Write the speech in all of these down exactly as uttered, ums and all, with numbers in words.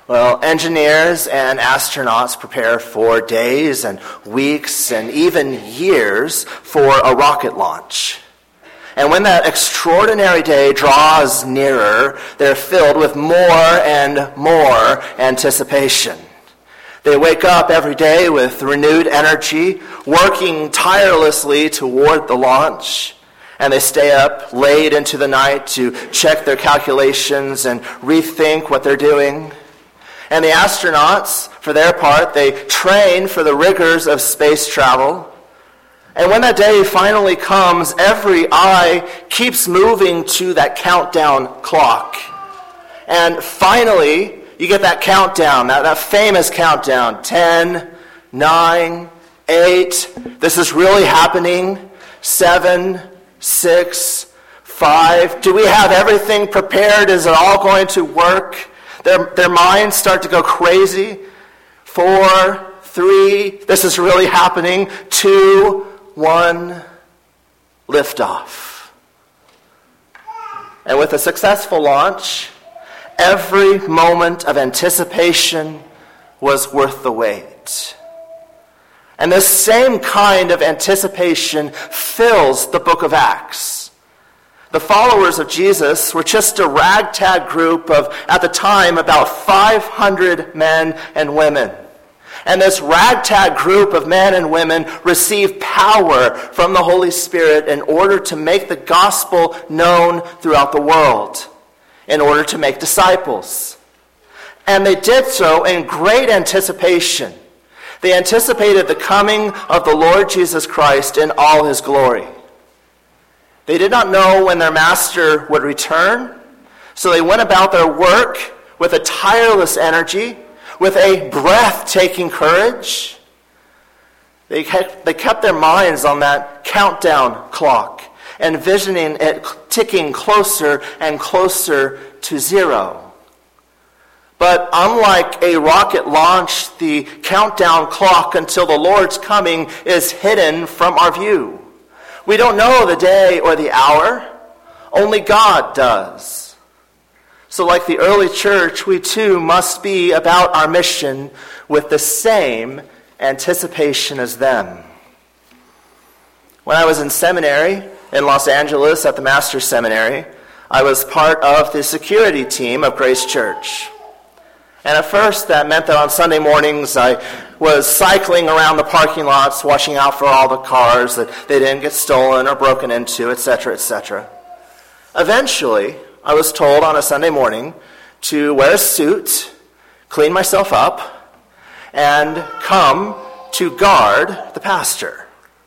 Well, engineers and astronauts prepare for days and weeks and even years for a rocket launch. And when that extraordinary day draws nearer, they're filled with more and more anticipation. They wake up every day with renewed energy, working tirelessly toward the launch. And they stay up late into the night to check their calculations and rethink what they're doing. And the astronauts, for their part, they train for the rigors of space travel. And when that day finally comes, every eye keeps moving to that countdown clock. And finally, you get that countdown, that, that famous countdown. ten, nine, eight, this is really happening. seven, six, five, do we have everything prepared? Is it all going to work? Their, their minds start to go crazy. Four, three, this is really happening. Two, one, liftoff. And with a successful launch, every moment of anticipation was worth the wait. And this same kind of anticipation fills the book of Acts. The followers of Jesus were just a ragtag group of, at the time, about five hundred men and women. And this ragtag group of men and women received power from the Holy Spirit in order to make the gospel known throughout the world, in order to make disciples. And they did so in great anticipation. They anticipated the coming of the Lord Jesus Christ in all his glory. They did not know when their master would return, so they went about their work with a tireless energy, with a breathtaking courage. They kept, they kept their minds on that countdown clock, envisioning it ticking closer and closer to zero. But unlike a rocket launch, the countdown clock until the Lord's coming is hidden from our view. We don't know the day or the hour. Only God does. So like the early church, we too must be about our mission with the same anticipation as them. When I was in seminary in Los Angeles at the Master's Seminary, I was part of the security team of Grace Church. And at first, that meant that on Sunday mornings, I was cycling around the parking lots, watching out for all the cars, that they didn't get stolen or broken into, et cetera, et cetera. Eventually, I was told on a Sunday morning to wear a suit, clean myself up, and come to guard the pastor.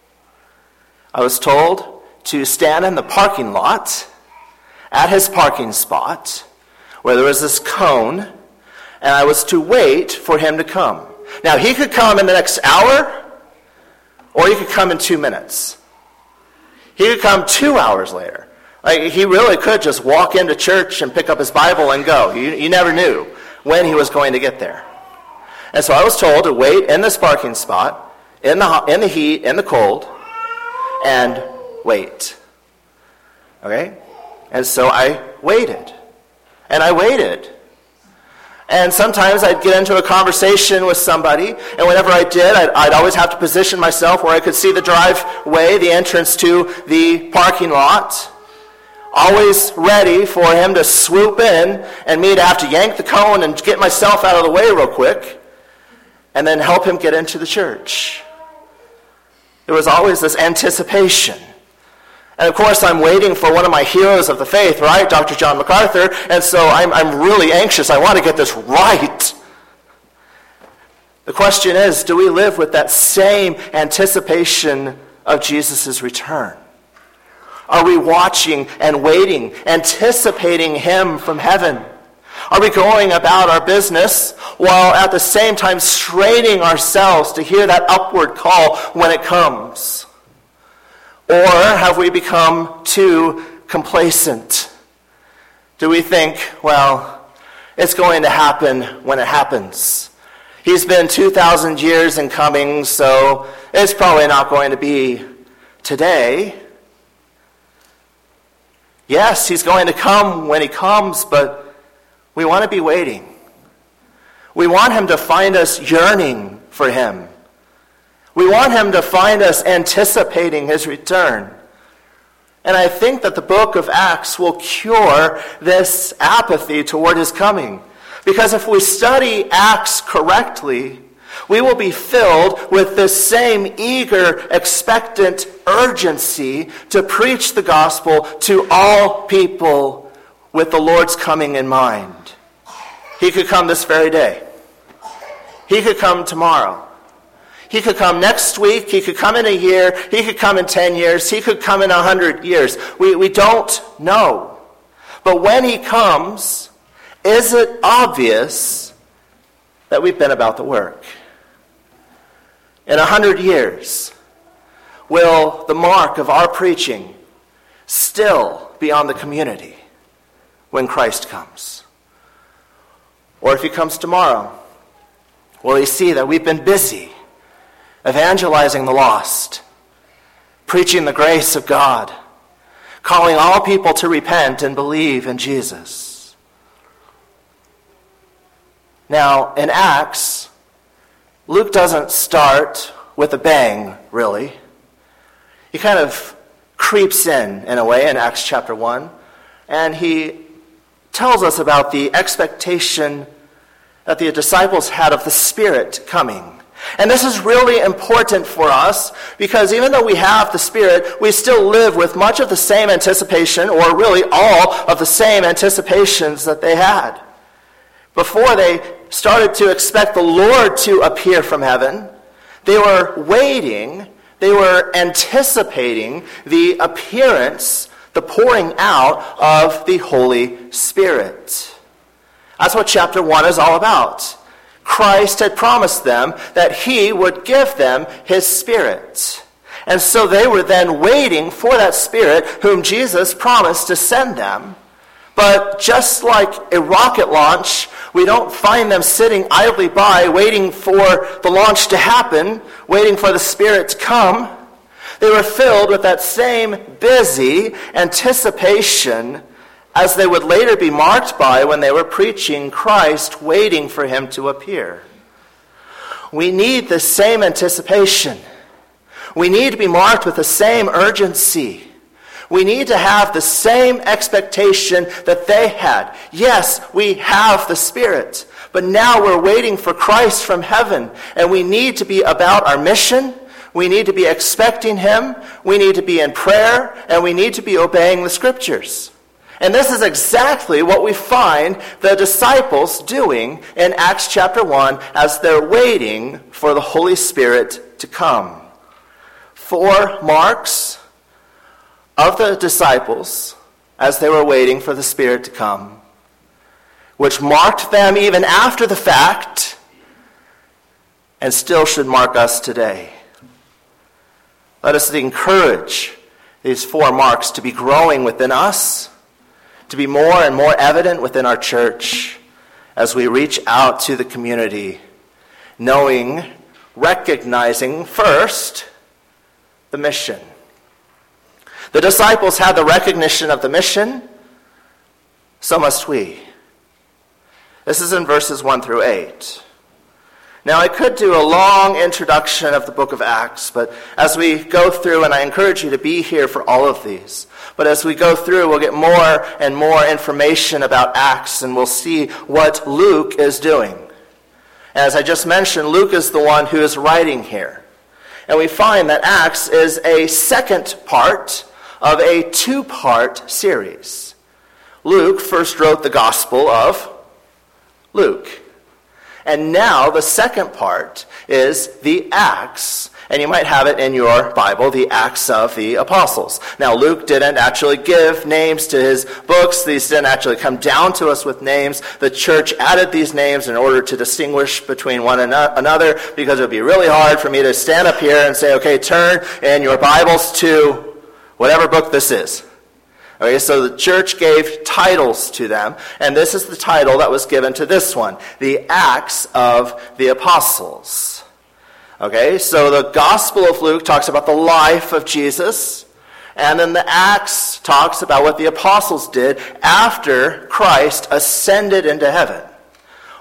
I was told to stand in the parking lot at his parking spot, where there was this cone, and I was to wait for him to come. Now, he could come in the next hour, or he could come in two minutes. He could come two hours later. Like, he really could just walk into church and pick up his Bible and go. You, you never knew when he was going to get there. And so I was told to wait in this parking spot, in the, in the heat, in the cold, and wait. Okay? And so I waited. And I waited. And sometimes I'd get into a conversation with somebody, and whenever I did, I'd, I'd always have to position myself where I could see the driveway, the entrance to the parking lot, always ready for him to swoop in and me to have to yank the cone and get myself out of the way real quick, and then help him get into the church. There was always this anticipation. And of course, I'm waiting for one of my heroes of the faith, right? Doctor John MacArthur. And so I'm, I'm really anxious. I want to get this right. The question is, do we live with that same anticipation of Jesus' return? Are we watching and waiting, anticipating him from heaven? Are we going about our business while at the same time straining ourselves to hear that upward call when it comes? Or have we become too complacent? Do we think, well, it's going to happen when it happens? He's been two thousand years in coming, so it's probably not going to be today. Yes, he's going to come when he comes, but we want to be waiting. We want him to find us yearning for him. We want him to find us anticipating his return. And I think that the book of Acts will cure this apathy toward his coming. Because if we study Acts correctly, we will be filled with this same eager, expectant urgency to preach the gospel to all people with the Lord's coming in mind. He could come this very day. He could come tomorrow. He could come next week. He could come in a year. He could come in ten years. He could come in a hundred years. We, we don't know. But when he comes, is it obvious that we've been about the work? In a hundred years, will the mark of our preaching still be on the community when Christ comes? Or if he comes tomorrow, will he see that we've been busy evangelizing the lost, preaching the grace of God, calling all people to repent and believe in Jesus? Now, in Acts, Luke doesn't start with a bang, really. He kind of creeps in, in a way, in Acts chapter one, and he tells us about the expectation that the disciples had of the Spirit coming. And this is really important for us because even though we have the Spirit, we still live with much of the same anticipation, or really all of the same anticipations that they had. Before they started to expect the Lord to appear from heaven, they were waiting, they were anticipating the appearance, the pouring out of the Holy Spirit. That's what chapter one is all about. Christ had promised them that he would give them his Spirit. And so they were then waiting for that Spirit whom Jesus promised to send them. But just like a rocket launch, we don't find them sitting idly by waiting for the launch to happen, waiting for the Spirit to come. They were filled with that same busy anticipation as they would later be marked by when they were preaching Christ, waiting for him to appear. We need the same anticipation. We need to be marked with the same urgency. We need to have the same expectation that they had. Yes, we have the Spirit, but now we're waiting for Christ from heaven, and we need to be about our mission. We need to be expecting him. We need to be in prayer, and we need to be obeying the Scriptures. And this is exactly what we find the disciples doing in Acts chapter one as they're waiting for the Holy Spirit to come. Four marks of the disciples as they were waiting for the Spirit to come, which marked them even after the fact and still should mark us today. Let us encourage these four marks to be growing within us, to be more and more evident within our church as we reach out to the community, knowing, recognizing first the mission. The disciples had the recognition of the mission, so must we. This is in verses one through eight. Now, I could do a long introduction of the book of Acts, but as we go through, and I encourage you to be here for all of these, but as we go through, we'll get more and more information about Acts, and we'll see what Luke is doing. As I just mentioned, Luke is the one who is writing here. And we find that Acts is a second part of a two-part series. Luke first wrote the Gospel of Luke. And now the second part is the Acts. And you might have it in your Bible, the Acts of the Apostles. Now, Luke didn't actually give names to his books. These didn't actually come down to us with names. The church added these names in order to distinguish between one and another, because it would be really hard for me to stand up here and say, okay, turn in your Bibles to whatever book this is. Okay, so the church gave titles to them, and this is the title that was given to this one, the Acts of the Apostles. Okay, so the Gospel of Luke talks about the life of Jesus, and then the Acts talks about what the apostles did after Christ ascended into heaven.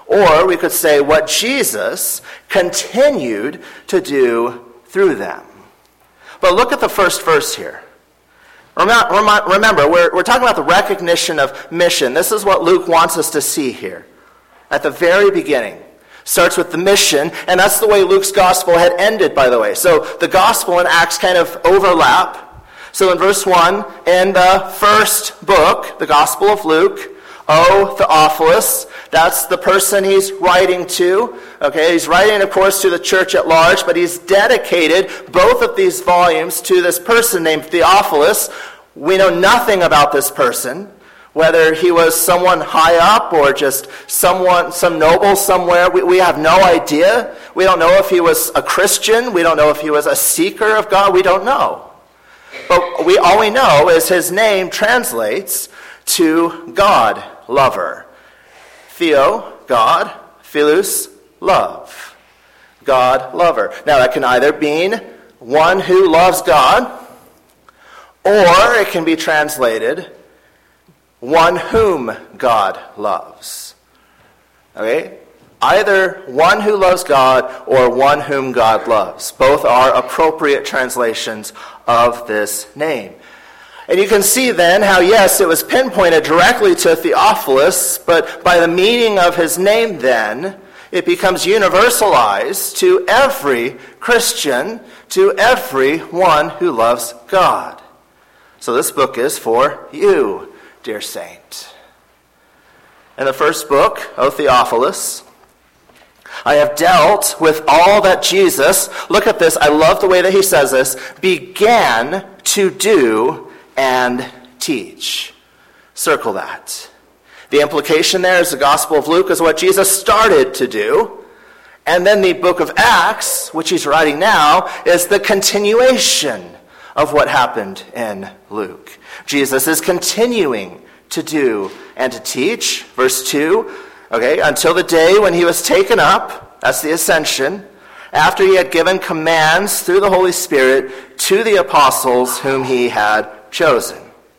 Or we could say what Jesus continued to do through them. But look at the first verse here. Remember, we're, we're talking about the recognition of mission. This is what Luke wants us to see here. At the very beginning. Starts with the mission, and that's the way Luke's gospel had ended, by the way. So the gospel and Acts kind of overlap. So in verse one, in the first book, the Gospel of Luke, O Theophilus, that's the person he's writing to. Okay, he's writing, of course, to the church at large, but he's dedicated both of these volumes to this person named Theophilus. We know nothing about this person, whether he was someone high up or just someone, some noble somewhere. We, we have no idea. We don't know if he was a Christian. We don't know if he was a seeker of God. We don't know. But we all we know is his name translates to God, lover. Theo, God. Philos, love. God, lover. Now that can either mean one who loves God, or it can be translated one whom God loves. Okay? Either one who loves God or one whom God loves. Both are appropriate translations of this name. And you can see then how, yes, it was pinpointed directly to Theophilus, but by the meaning of his name then, it becomes universalized to every Christian, to every one who loves God. So this book is for you, dear saint. In the first book, O Theophilus, I have dealt with all that Jesus, look at this, I love the way that he says this, began to do and teach. Circle that. The implication there is the Gospel of Luke is what Jesus started to do. And then the book of Acts, which he's writing now, is the continuation of what happened in Luke. Jesus is continuing to do and to teach. Verse two, okay, until the day when he was taken up, that's the ascension, after he had given commands through the Holy Spirit to the apostles whom he had chosen.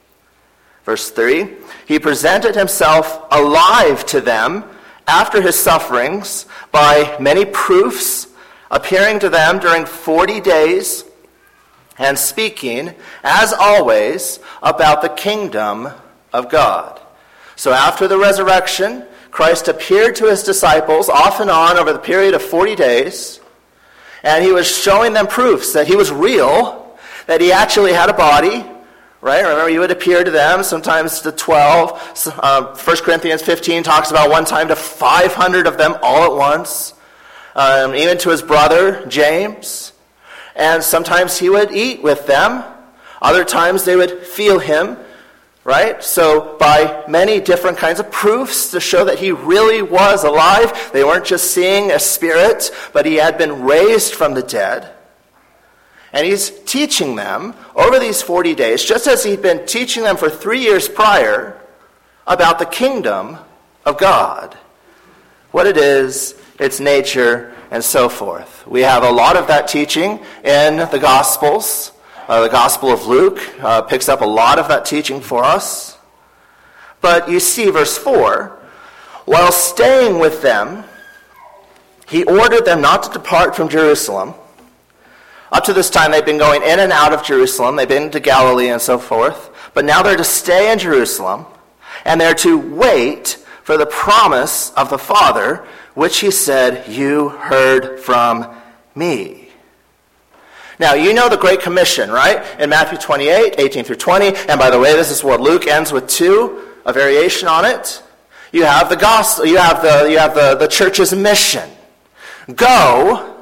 Verse three, he presented himself alive to them after his sufferings by many proofs, appearing to them during forty days, and speaking, as always, about the kingdom of God. So after the resurrection, Christ appeared to his disciples off and on over the period of forty days, and he was showing them proofs that he was real, that he actually had a body, right? Remember, he would appear to them, sometimes to twelve. Uh, First Corinthians fifteen talks about one time to five hundred of them all at once, um, even to his brother, James. And sometimes he would eat with them. Other times they would feel him, right? So by many different kinds of proofs to show that he really was alive. They weren't just seeing a spirit, but he had been raised from the dead. And he's teaching them over these forty days, just as he'd been teaching them for three years prior, about the kingdom of God. What it is, its nature, and so forth. We have a lot of that teaching in the Gospels. Uh, the Gospel of Luke uh, picks up a lot of that teaching for us. But you see, verse four, while staying with them, he ordered them not to depart from Jerusalem. Up to this time, they've been going in and out of Jerusalem. They've been to Galilee and so forth. But now they're to stay in Jerusalem, and they're to wait for the promise of the Father, which he said, you heard from me. Now, you know the Great Commission, right? In Matthew twenty-eight, eighteen through twenty. And by the way, this is what Luke ends with too, a variation on it. You have the gospel, you have the, you have the, the church's mission. Go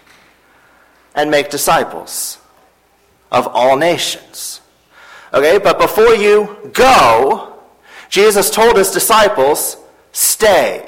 and make disciples of all nations. Okay, but before you go, Jesus told his disciples, stay.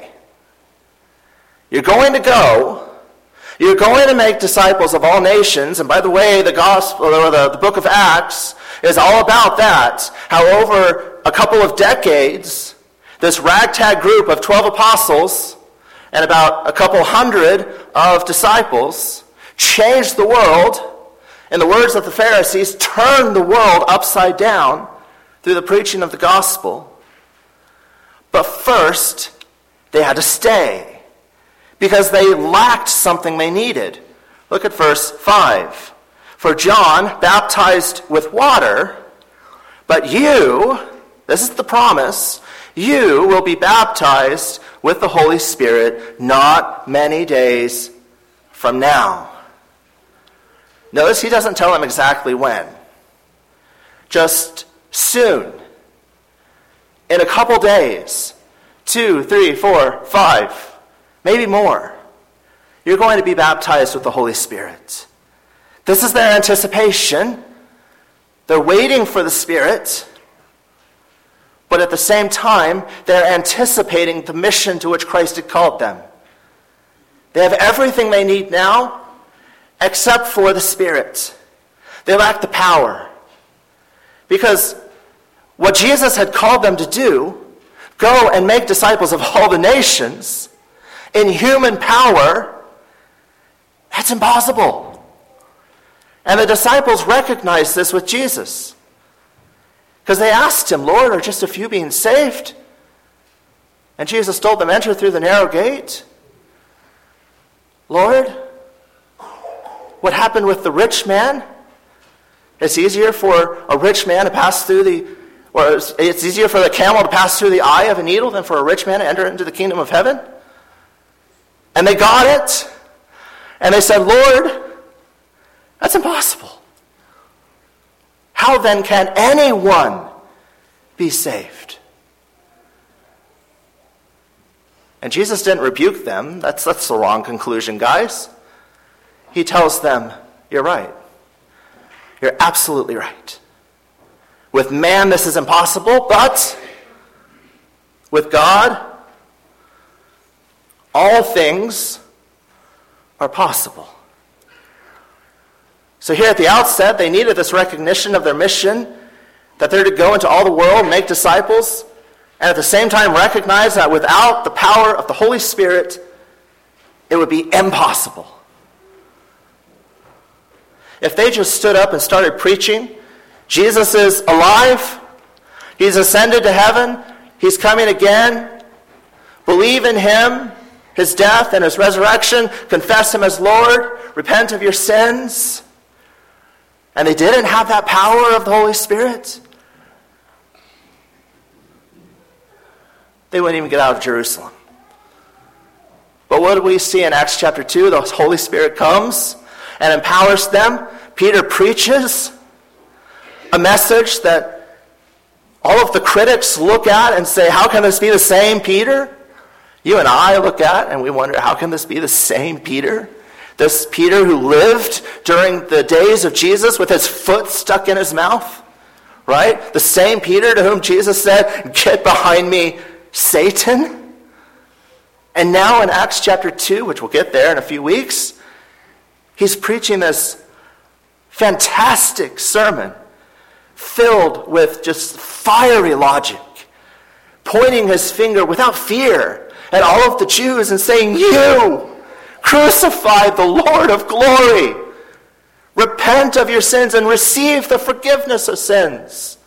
You're going to go. You're going to make disciples of all nations. And by the way, the gospel or the, the book of Acts is all about that. How over a couple of decades, this ragtag group of twelve apostles and about a couple hundred of disciples changed the world. In the words of the Pharisees, turned the world upside down through the preaching of the gospel. But first, they had to stay. because they lacked something they needed. Look at verse five. For John baptized with water, but you, this is the promise, you will be baptized with the Holy Spirit not many days from now. Notice he doesn't tell them exactly when. Just soon. In a couple days. Two, three, four, five, maybe more. You're going to be baptized with the Holy Spirit. This is their anticipation. They're waiting for the Spirit. But at the same time, they're anticipating the mission to which Christ had called them. They have everything they need now, except for the Spirit. They lack the power. Because what Jesus had called them to do, go and make disciples of all the nations, in human power, that's impossible. And the disciples recognized this with Jesus. Because they asked him, Lord, are just a few being saved? And Jesus told them, enter through the narrow gate. Lord, what happened with the rich man? It's easier for a rich man to pass through the, or it's easier for the camel to pass through the eye of a needle than for a rich man to enter into the kingdom of heaven. And they got it. And they said, Lord, that's impossible. How then can anyone be saved? And Jesus didn't rebuke them. That's, that's the wrong conclusion, guys. He tells them, you're right. You're absolutely right. With man, this is impossible, but with God, all things are possible. So here at the outset, they needed this recognition of their mission, that they're to go into all the world, make disciples, and at the same time recognize that without the power of the Holy Spirit, it would be impossible. If they just stood up and started preaching, Jesus is alive, he's ascended to heaven, he's coming again, believe in him, his death and his resurrection, confess him as Lord, repent of your sins, and they didn't have that power of the Holy Spirit, they wouldn't even get out of Jerusalem. But what do we see in Acts chapter two? The Holy Spirit comes and empowers them. Peter preaches a message that all of the critics look at and say, how can this be the same Peter? You and I look at and we wonder, how can this be the same Peter? This Peter who lived during the days of Jesus with his foot stuck in his mouth, right? The same Peter to whom Jesus said, get behind me, Satan. And now in Acts chapter two, which we'll get there in a few weeks, he's preaching this fantastic sermon filled with just fiery logic, pointing his finger without fear at all of the Jews and saying, you crucify the Lord of glory. Repent of your sins and receive the forgiveness of sins.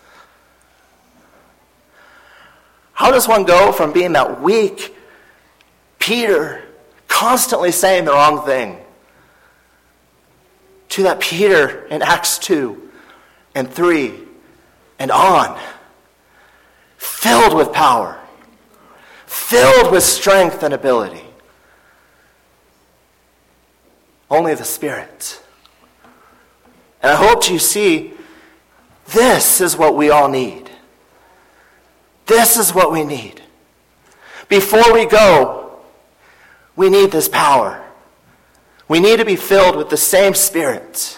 How does one go from being that weak Peter, constantly saying the wrong thing, to that Peter in Acts two and three and on, filled with power, filled with strength and ability? Only the Spirit. And I hope you see, this is what we all need. This is what we need. Before we go, we need this power. We need to be filled with the same Spirit.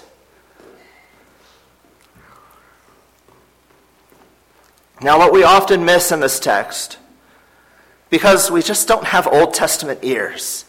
Now, what we often miss in this text, because we just don't have Old Testament ears,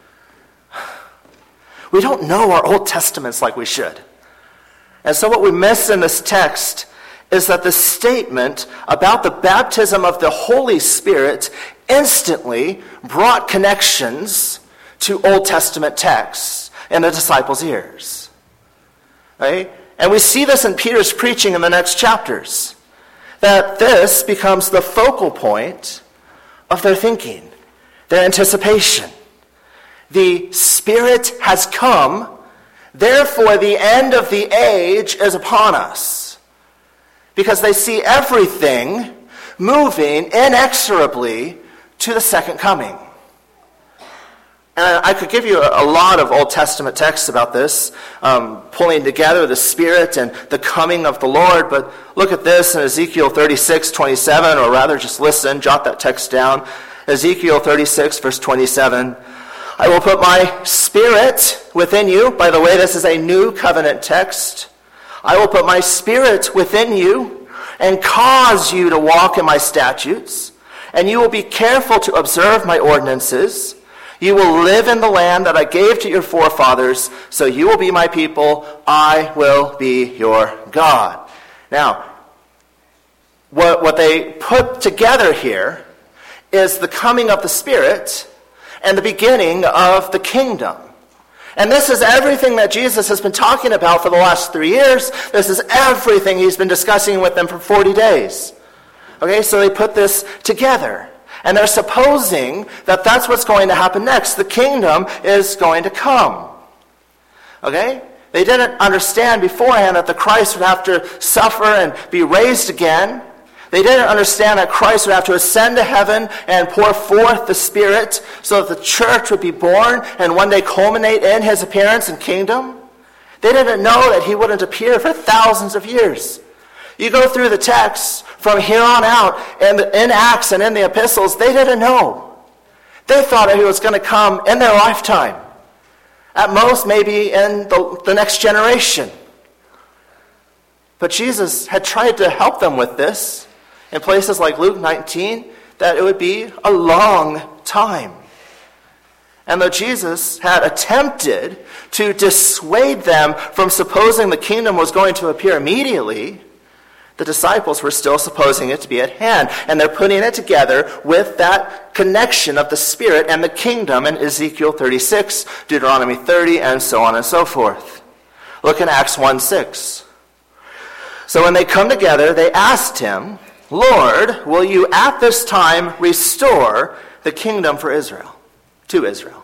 we don't know our Old Testaments like we should. And so what we miss in this text is that the statement about the baptism of the Holy Spirit instantly brought connections to Old Testament texts in the disciples' ears. Right? And we see this in Peter's preaching in the next chapters, that this becomes the focal point of their thinking, their anticipation. The Spirit has come, therefore the end of the age is upon us. Because they see everything moving inexorably to the second coming. And I could give you a lot of Old Testament texts about this, um, pulling together the Spirit and the coming of the Lord. But look at this in Ezekiel thirty-six, twenty-seven, or rather just listen, jot that text down. Ezekiel thirty-six, verse twenty-seven. I will put my Spirit within you. By the way, this is a new covenant text. I will put my Spirit within you and cause you to walk in my statutes, and you will be careful to observe my ordinances. You will live in the land that I gave to your forefathers, so you will be my people, I will be your God. Now, what, what they put together here is the coming of the Spirit and the beginning of the kingdom. And this is everything that Jesus has been talking about for the last three years. This is everything he's been discussing with them for forty days. Okay, so they put this together. And they're supposing that that's what's going to happen next. The kingdom is going to come. Okay? They didn't understand beforehand that the Christ would have to suffer and be raised again. They didn't understand that Christ would have to ascend to heaven and pour forth the Spirit so that the church would be born and one day culminate in his appearance and kingdom. They didn't know that he wouldn't appear for thousands of years. You go through the texts from here on out, and in Acts and in the epistles, they didn't know. They thought he was going to come in their lifetime. At most, maybe in the, the next generation. But Jesus had tried to help them with this in places like Luke nineteen, that it would be a long time. And though Jesus had attempted to dissuade them from supposing the kingdom was going to appear immediately, the disciples were still supposing it to be at hand. And they're putting it together with that connection of the Spirit and the kingdom in Ezekiel thirty-six, Deuteronomy thirty, and so on and so forth. Look in Acts one six. So when they come together, they asked him, Lord, will you at this time restore the kingdom for Israel, to Israel?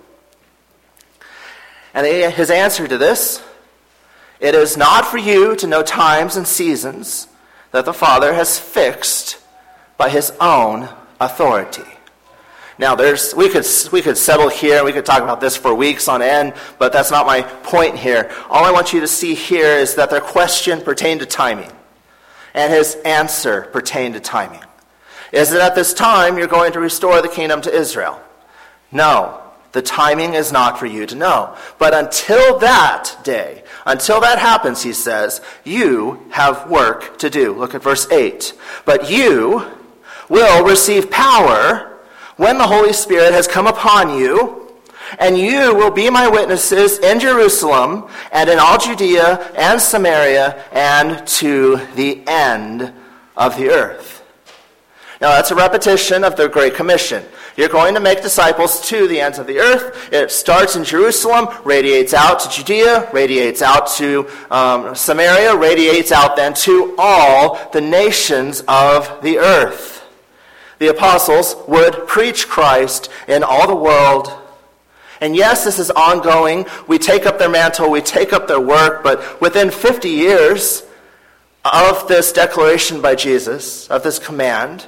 And his answer to this, it is not for you to know times and seasons that the Father has fixed by his own authority. Now, there's we could we could settle here, and we could talk about this for weeks on end, but that's not my point here. All I want you to see here is that their question pertained to timing, and his answer pertained to timing. Is it at this time you're going to restore the kingdom to Israel? No. The timing is not for you to know. But until that day, until that happens, he says, you have work to do. Look at verse eight. But you will receive power when the Holy Spirit has come upon you, and you will be my witnesses in Jerusalem and in all Judea and Samaria and to the end of the earth. Now that's a repetition of the Great Commission. You're going to make disciples to the ends of the earth. It starts in Jerusalem, radiates out to Judea, radiates out to um, Samaria, radiates out then to all the nations of the earth. The apostles would preach Christ in all the world. And yes, this is ongoing. We take up their mantle, we take up their work, but within fifty years of this declaration by Jesus, of this command,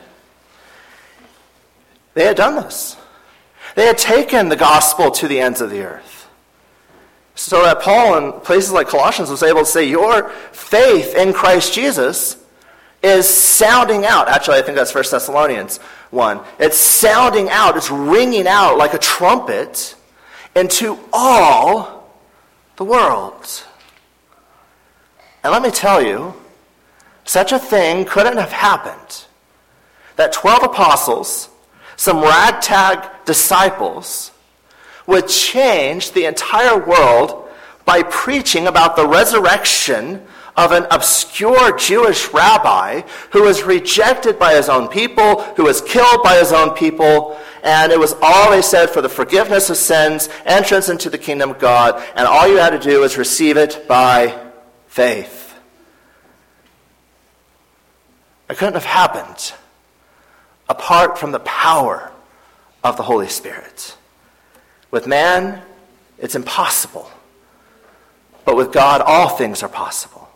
they had done this. They had taken the gospel to the ends of the earth. So that Paul in places like Colossians was able to say, your faith in Christ Jesus is sounding out. Actually, I think that's First Thessalonians one. It's sounding out, it's ringing out like a trumpet into all the world. And let me tell you, such a thing couldn't have happened. That twelve apostles, some ragtag disciples, would change the entire world by preaching about the resurrection of an obscure Jewish rabbi who was rejected by his own people, who was killed by his own people, and it was all they said for the forgiveness of sins, entrance into the kingdom of God, and all you had to do was receive it by faith. It couldn't have happened apart from the power of the Holy Spirit. With man, it's impossible. But with God, all things are possible.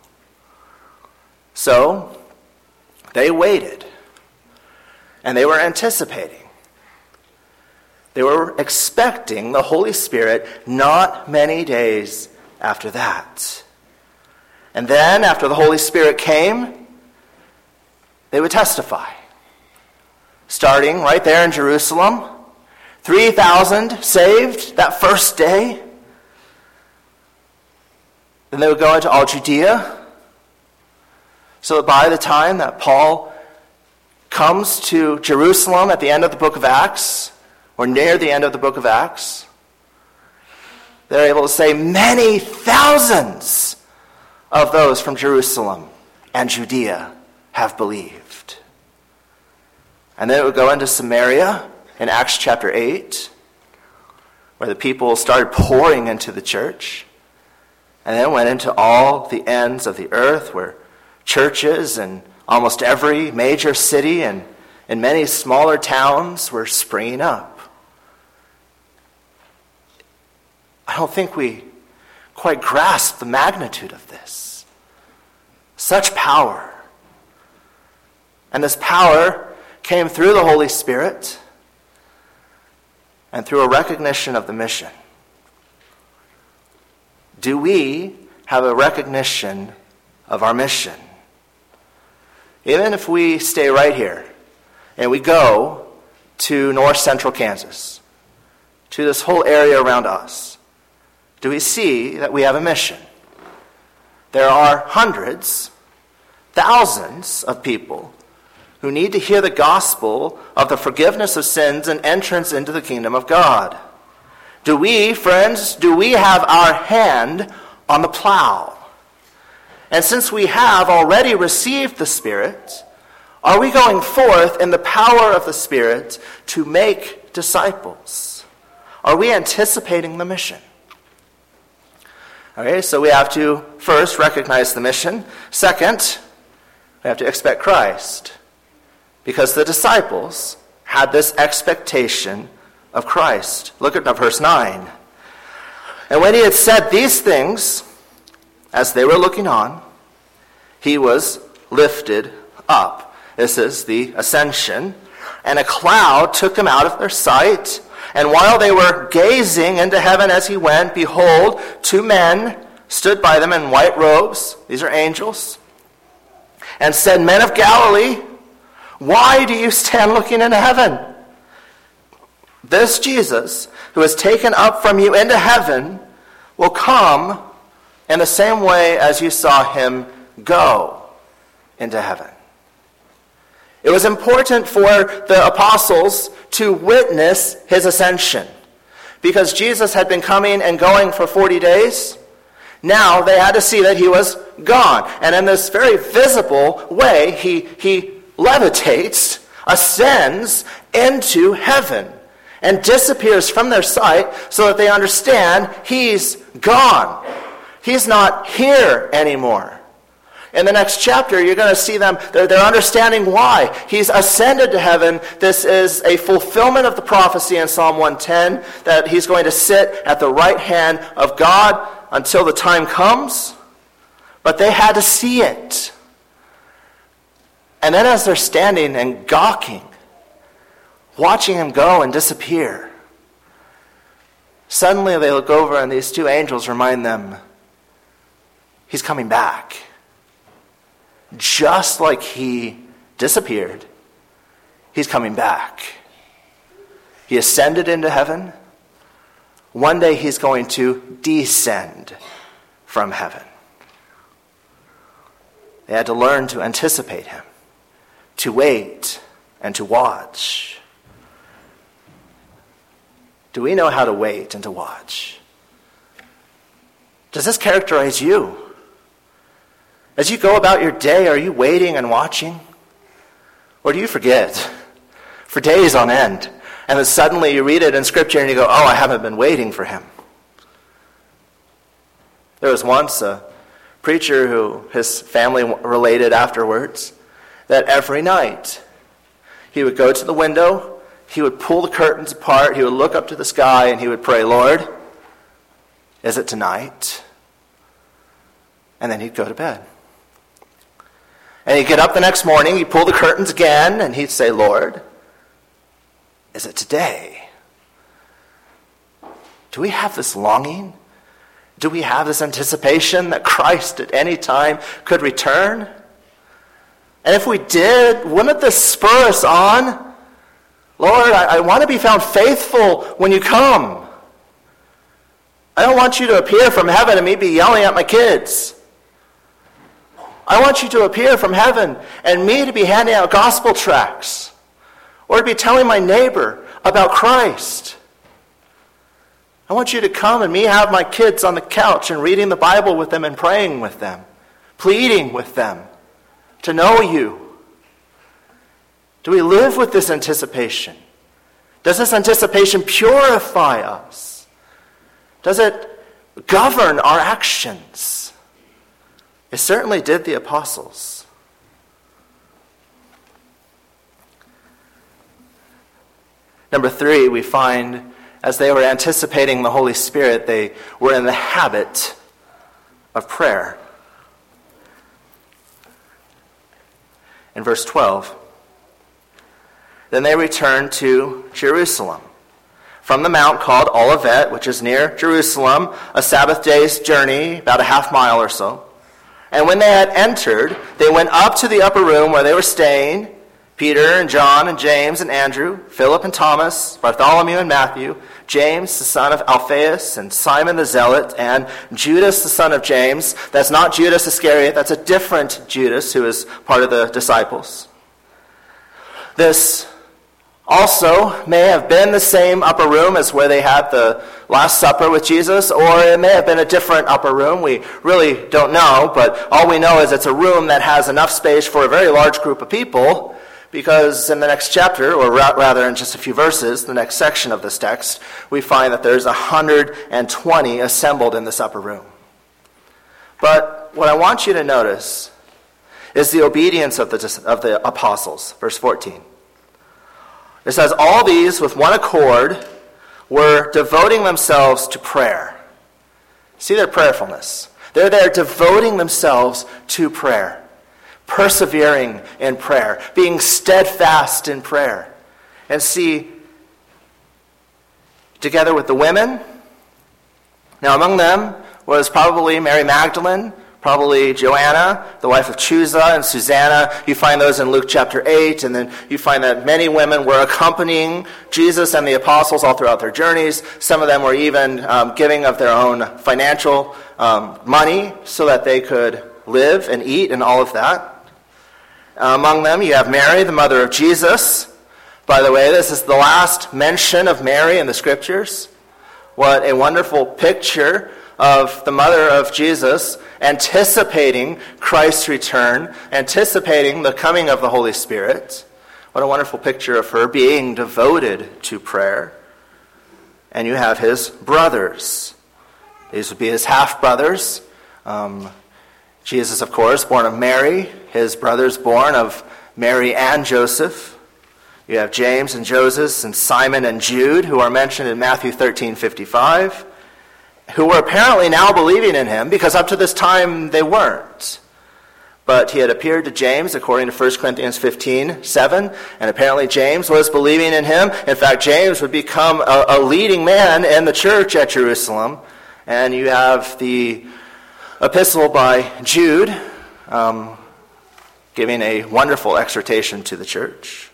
So, they waited. And they were anticipating. They were expecting the Holy Spirit not many days after that. And then, after the Holy Spirit came, they would testify. Starting right there in Jerusalem, three thousand saved that first day. Then they would go into all Judea. So that by the time that Paul comes to Jerusalem at the end of the book of Acts, or near the end of the book of Acts, they're able to say many thousands of those from Jerusalem and Judea have believed. And then it would go into Samaria in Acts chapter eight, where the people started pouring into the church. And then went into all the ends of the earth, where churches in almost every major city and in many smaller towns were springing up. I don't think we quite grasp the magnitude of this. Such power. And this power came through the Holy Spirit and through a recognition of the mission. Do we have a recognition of our mission? Even if we stay right here and we go to north central Kansas, to this whole area around us, do we see that we have a mission? There are hundreds, thousands of people who need to hear the gospel of the forgiveness of sins and entrance into the kingdom of God. Do we, friends, do we have our hand on the plow? And since we have already received the Spirit, are we going forth in the power of the Spirit to make disciples? Are we anticipating the mission? Okay, so we have to first recognize the mission. Second, we have to expect Christ, because the disciples had this expectation of Christ. Look at verse nine. And when he had said these things, as they were looking on, he was lifted up. This is the ascension. And a cloud took him out of their sight. And while they were gazing into heaven as he went, behold, two men stood by them in white robes. These are angels. And said, Men of Galilee, why do you stand looking into heaven? This Jesus, who is taken up from you into heaven, will come in the same way as you saw him go into heaven. It was important for the apostles to witness his ascension, because Jesus had been coming and going for forty days. Now they had to see that he was gone. And in this very visible way, he, he levitates, ascends into heaven, and disappears from their sight so that they understand he's gone. He's not here anymore. In the next chapter, you're going to see them, they're, they're understanding why. He's ascended to heaven. This is a fulfillment of the prophecy in Psalm one ten, that he's going to sit at the right hand of God until the time comes. But they had to see it. And then as they're standing and gawking, watching him go and disappear, suddenly they look over and these two angels remind them, he's coming back. Just like he disappeared, he's coming back. He ascended into heaven. One day he's going to descend from heaven. They had to learn to anticipate him, to wait, and to watch. Do we know how to wait and to watch? Does this characterize you? As you go about your day, are you waiting and watching? Or do you forget for days on end? And then suddenly you read it in Scripture and you go, oh, I haven't been waiting for him. There was once a preacher who his family related afterwards that every night he would go to the window, he would pull the curtains apart, he would look up to the sky, and he would pray, Lord, is it tonight? And then he'd go to bed. And he'd get up the next morning, he'd pull the curtains again, and he'd say, Lord, is it today? Do we have this longing? Do we have this anticipation that Christ at any time could return? And if we did, wouldn't this spur us on? Lord, I, I want to be found faithful when you come. I don't want you to appear from heaven and me be yelling at my kids. I want you to appear from heaven and me to be handing out gospel tracts or to be telling my neighbor about Christ. I want you to come and me have my kids on the couch and reading the Bible with them and praying with them, pleading with them to know you. Do we live with this anticipation? Does this anticipation purify us? Does it govern our actions? It certainly did the apostles. Number three, we find as they were anticipating the Holy Spirit, they were in the habit of prayer. In verse twelve, then they returned to Jerusalem from the mount called Olivet, which is near Jerusalem, a Sabbath day's journey, about a half mile or so. And when they had entered, they went up to the upper room where they were staying, Peter and John and James and Andrew, Philip and Thomas, Bartholomew and Matthew, James the son of Alphaeus and Simon the Zealot, and Judas the son of James. That's not Judas Iscariot, that's a different Judas who is part of the disciples. This also may have been the same upper room as where they had the Last Supper with Jesus, or it may have been a different upper room. We really don't know, but all we know is it's a room that has enough space for a very large group of people, because in the next chapter, or ra- rather in just a few verses, the next section of this text, we find that there's one hundred twenty assembled in this upper room. But what I want you to notice is the obedience of the, of the apostles. Verse fourteen. It says, all these with one accord were devoting themselves to prayer. See their prayerfulness. They're there devoting themselves to prayer, persevering in prayer, being steadfast in prayer. And see, together with the women, now among them was probably Mary Magdalene, probably Joanna, the wife of Chuza, and Susanna. You find those in Luke chapter eight, and then you find that many women were accompanying Jesus and the apostles all throughout their journeys. Some of them were even um, giving of their own financial um, money so that they could live and eat and all of that. Uh, among them, you have Mary, the mother of Jesus. By the way, this is the last mention of Mary in the Scriptures. What a wonderful picture of the mother of Jesus, anticipating Christ's return, anticipating the coming of the Holy Spirit. What a wonderful picture of her being devoted to prayer. And you have his brothers. These would be his half-brothers. Um, Jesus, of course, born of Mary. His brothers born of Mary and Joseph. You have James and Joseph and Simon and Jude, who are mentioned in Matthew thirteen fifty-five. Who were apparently now believing in him, because up to this time they weren't. But he had appeared to James, according to First Corinthians fifteen seven, and apparently James was believing in him. In fact, James would become a, a leading man in the church at Jerusalem. And you have the epistle by Jude, um, giving a wonderful exhortation to the church.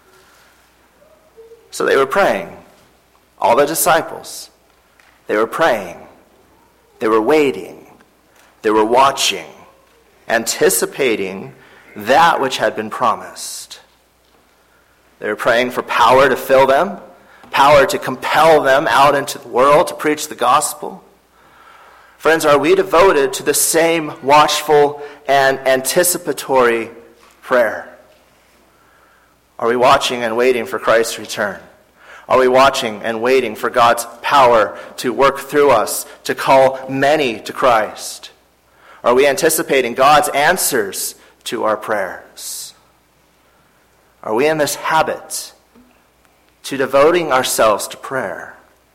So they were praying, all the disciples. They were praying, they were waiting, they were watching, anticipating that which had been promised. They were praying for power to fill them, power to compel them out into the world to preach the gospel. Friends, are we devoted to the same watchful and anticipatory prayer? Are we watching and waiting for Christ's return? Are we watching and waiting for God's power to work through us, to call many to Christ? Are we anticipating God's answers to our prayers? Are we in this habit to devoting ourselves to prayer.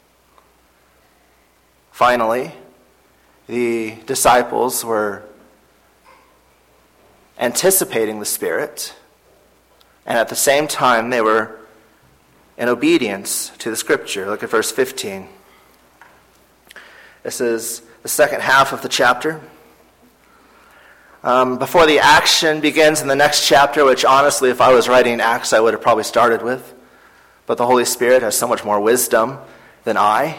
Finally, the disciples were anticipating the Spirit, and at the same time they were in obedience to the Scripture. Look at verse fifteen. This is the second half of the chapter. Um, before the action begins in the next chapter, which honestly, if I was writing Acts, I would have probably started with. But the Holy Spirit has so much more wisdom than I.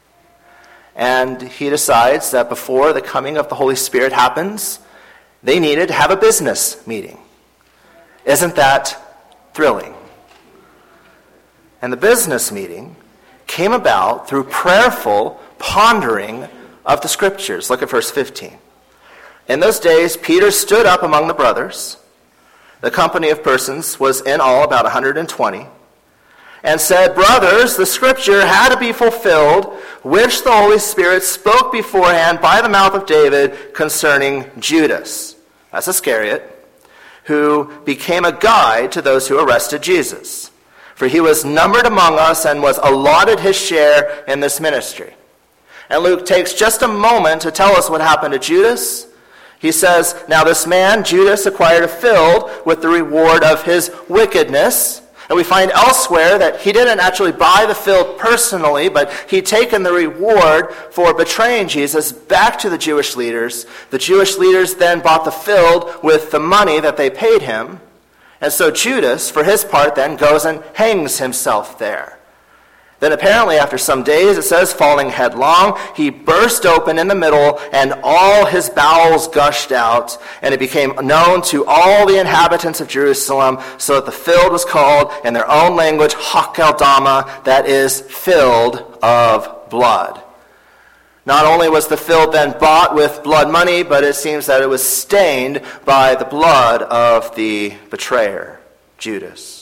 And he decides that before the coming of the Holy Spirit happens, they needed to have a business meeting. Isn't that thrilling? And the business meeting came about through prayerful pondering of the Scriptures. Look at verse fifteen. In those days, Peter stood up among the brothers. The company of persons was in all about one hundred twenty. And said, Brothers, the Scripture had to be fulfilled, which the Holy Spirit spoke beforehand by the mouth of David concerning Judas, that's Iscariot, who became a guide to those who arrested Jesus. For he was numbered among us and was allotted his share in this ministry. And Luke takes just a moment to tell us what happened to Judas. He says, Now this man, Judas, acquired a field with the reward of his wickedness. And we find elsewhere that he didn't actually buy the field personally, but he'd taken the reward for betraying Jesus back to the Jewish leaders. The Jewish leaders then bought the field with the money that they paid him. And so Judas, for his part, then goes and hangs himself there. Then apparently after some days, it says, falling headlong, he burst open in the middle, and all his bowels gushed out, and it became known to all the inhabitants of Jerusalem, so that the field was called, in their own language, Hakeldama, that is, filled of blood. Not only was the field then bought with blood money, but it seems that it was stained by the blood of the betrayer, Judas.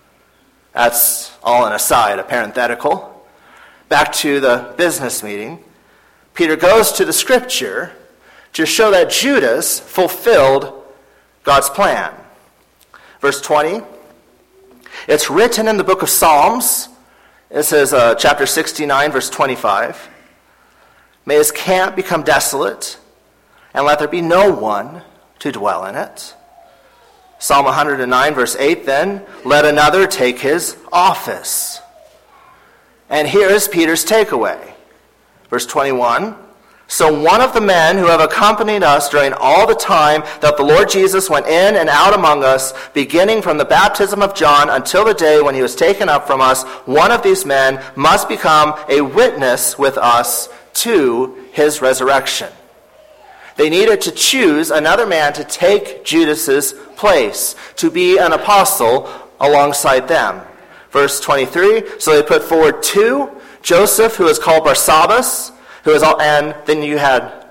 That's all an aside, a parenthetical. Back to the business meeting. Peter goes to the Scripture to show that Judas fulfilled God's plan. Verse twenty. It's written in the book of Psalms. It says uh, chapter sixty-nine, verse twenty-five. May his camp become desolate, and let there be no one to dwell in it. Psalm one hundred nine, verse eight, then, let another take his office. And here's Peter's takeaway. Verse twenty-one, so one of the men who have accompanied us during all the time that the Lord Jesus went in and out among us, beginning from the baptism of John until the day when he was taken up from us, one of these men must become a witness with us to his resurrection. They needed to choose another man to take Judas's place, to be an apostle alongside them. Verse twenty-three, so they put forward two, Joseph, who is called Barsabbas, who is, and then you had,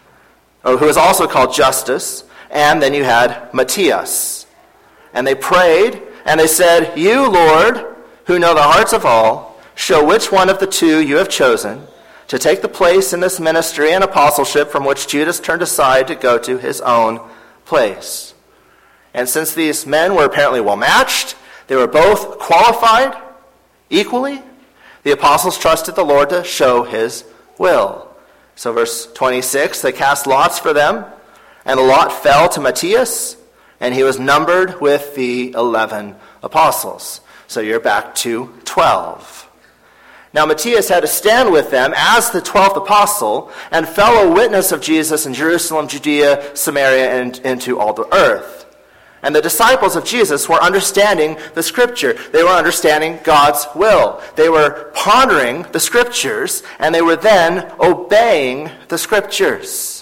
or who is also called Justus, and then you had Matthias. And they prayed, and they said, You, Lord, who know the hearts of all, show which one of the two you have chosen to take the place in this ministry and apostleship from which Judas turned aside to go to his own place. And since these men were apparently well-matched, they were both qualified equally, the apostles trusted the Lord to show his will. So verse twenty-six, they cast lots for them, and the lot fell to Matthias, and he was numbered with the eleven apostles. So you're back to twelve. Now Matthias had to stand with them as the twelfth apostle and fellow witness of Jesus in Jerusalem, Judea, Samaria, and into all the earth. And the disciples of Jesus were understanding the Scripture. They were understanding God's will. They were pondering the Scriptures, and they were then obeying the Scriptures.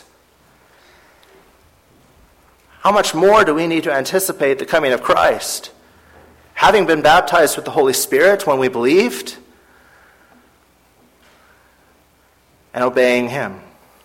How much more do we need to anticipate the coming of Christ? Having been baptized with the Holy Spirit when we believed, and obeying him.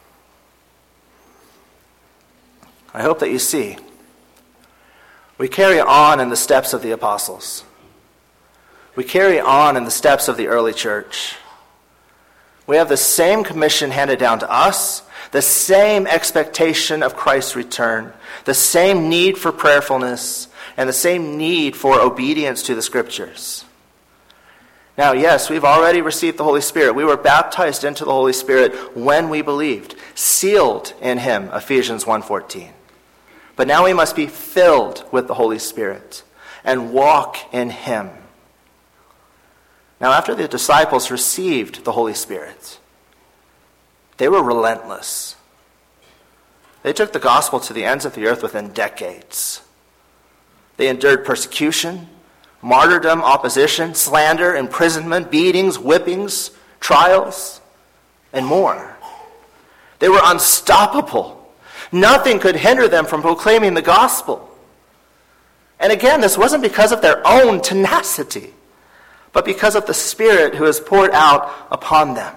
I hope that you see. We carry on in the steps of the apostles. We carry on in the steps of the early church. We have the same commission handed down to us, the same expectation of Christ's return, the same need for prayerfulness, and the same need for obedience to the Scriptures. Now, yes, we've already received the Holy Spirit. We were baptized into the Holy Spirit when we believed, sealed in him, Ephesians one fourteen. But now we must be filled with the Holy Spirit and walk in him. Now, after the disciples received the Holy Spirit, they were relentless. They took the gospel to the ends of the earth within decades. They endured persecution, martyrdom, opposition, slander, imprisonment, beatings, whippings, trials, and more. They were unstoppable. Nothing could hinder them from proclaiming the gospel. And again, this wasn't because of their own tenacity, but because of the Spirit who is poured out upon them.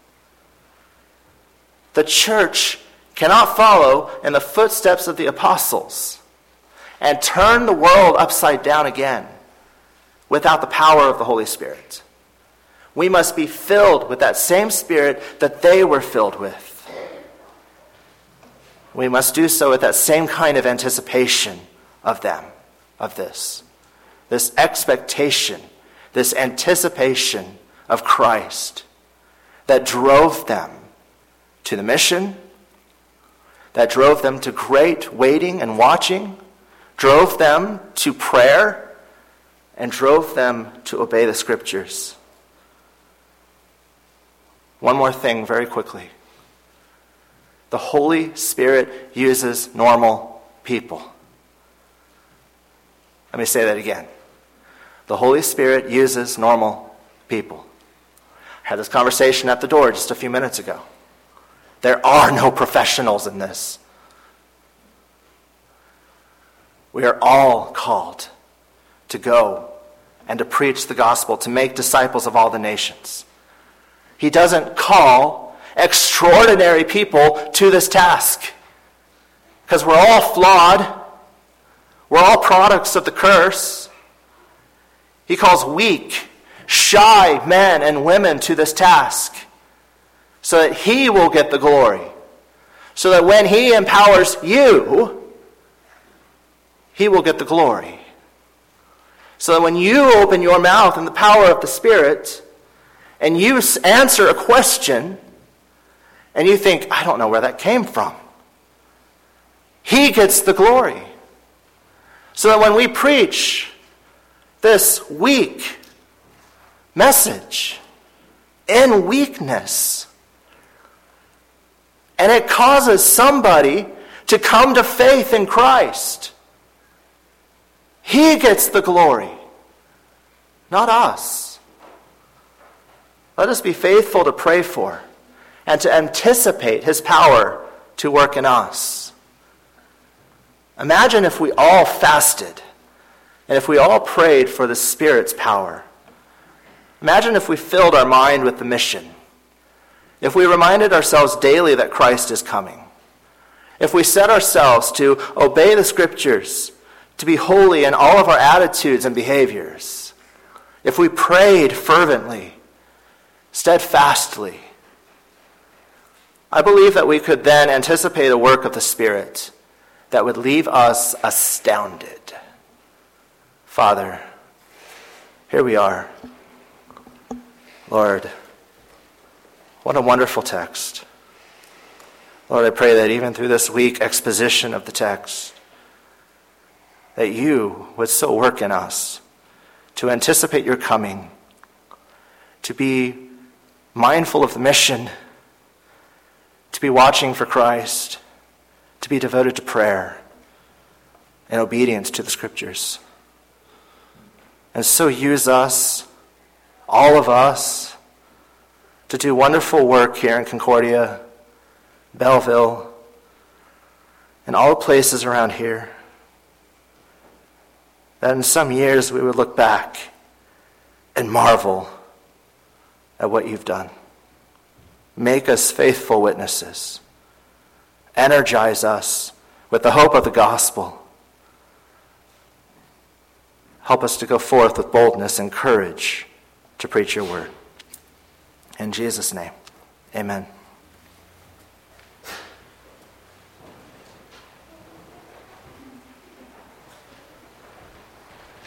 The church cannot follow in the footsteps of the apostles and turn the world upside down again without the power of the Holy Spirit. We must be filled with that same Spirit that they were filled with. We must do so with that same kind of anticipation of them, of this. This expectation, this anticipation of Christ that drove them to the mission, that drove them to great waiting and watching, drove them to prayer, and drove them to obey the Scriptures. One more thing very quickly. The Holy Spirit uses normal people. Let me say that again. The Holy Spirit uses normal people. I had this conversation at the door just a few minutes ago. There are no professionals in this. We are all called to go and to preach the gospel, to make disciples of all the nations. He doesn't call extraordinary people to this task, because we're all flawed. We're all products of the curse. He calls weak, shy men and women to this task so that he will get the glory. So that when he empowers you, he will get the glory. So that when you open your mouth in the power of the Spirit and you answer a question and you think, I don't know where that came from, he gets the glory. So that when we preach this weak message in weakness, and it causes somebody to come to faith in Christ, he gets the glory, not us. Let us be faithful to pray for and to anticipate his power to work in us. Imagine if we all fasted and if we all prayed for the Spirit's power. Imagine if we filled our mind with the mission. If we reminded ourselves daily that Christ is coming. If we set ourselves to obey the Scriptures, to be holy in all of our attitudes and behaviors. If we prayed fervently, steadfastly, I believe that we could then anticipate a work of the Spirit that would leave us astounded. Father, here we are. Lord, what a wonderful text. Lord, I pray that even through this weak exposition of the text, that you would so work in us to anticipate your coming, to be mindful of the mission, to be watching for Christ, to be devoted to prayer and obedience to the Scriptures. And so use us, all of us, to do wonderful work here in Concordia, Belleville, and all the places around here. That in some years we would look back and marvel at what you've done. Make us faithful witnesses. Energize us with the hope of the gospel. Help us to go forth with boldness and courage to preach your word. In Jesus' name, amen.